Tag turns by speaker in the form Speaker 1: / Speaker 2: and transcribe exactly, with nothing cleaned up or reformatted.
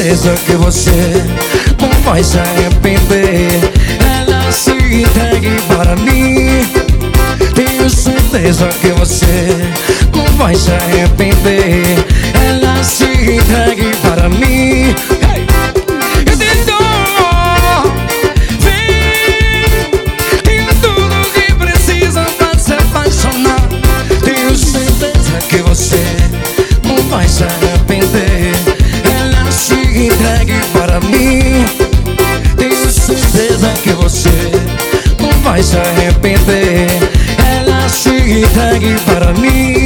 Speaker 1: certeza que você não vai se arrepender. Ela se entregue para mim. Tenho certeza que você não vai se arrepender. Ela se entregue para mim. Hey! Eu te dou, vem, tenho tudo que precisa pra se apaixonar. Tenho certeza que você não vai se arrepender. Ela se entregue para mim. Tenho certeza que você não vai se arrepender. Ela se entregue para mim.